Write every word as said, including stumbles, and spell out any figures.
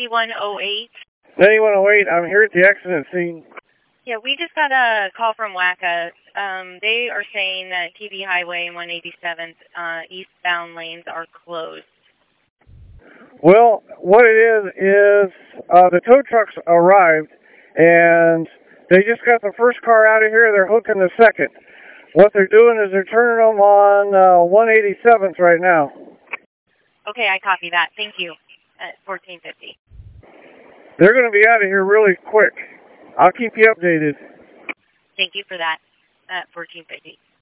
ninety-one oh eight. ninety-one oh eight, I'm here at the accident scene. Yeah, we just got a call from WACA. Um, they are saying that T V Highway and one eighty-seventh uh, eastbound lanes are closed. Well, what it is, is uh, the tow trucks arrived, and they just got the first car out of here. They're hooking the second. What they're doing is they're turning them on uh, one eighty-seventh right now. Okay, I copy that. Thank you. At fourteen fifty. They're going to be out of here really quick. I'll keep you updated. Thank you for that. At fourteen fifty.